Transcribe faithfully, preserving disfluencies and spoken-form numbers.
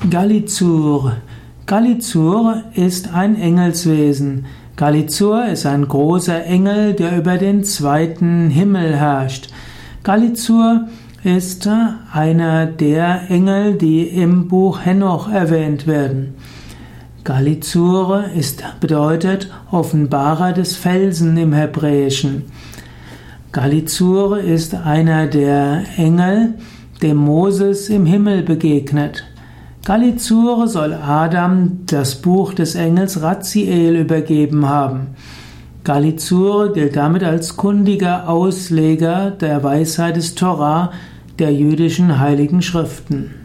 Galizur. Galizur ist ein Engelswesen. Galizur ist ein großer Engel, der über den zweiten Himmel herrscht. Galizur ist einer der Engel, die im Buch Henoch erwähnt werden. Galizur ist, bedeutet Offenbarer des Felsen im Hebräischen. Galizur ist einer der Engel, dem Moses im Himmel begegnet. Galizur soll Adam das Buch des Engels Raziel übergeben haben. Galizur gilt damit als kundiger Ausleger der Weisheit des Torah, der jüdischen Heiligen Schriften.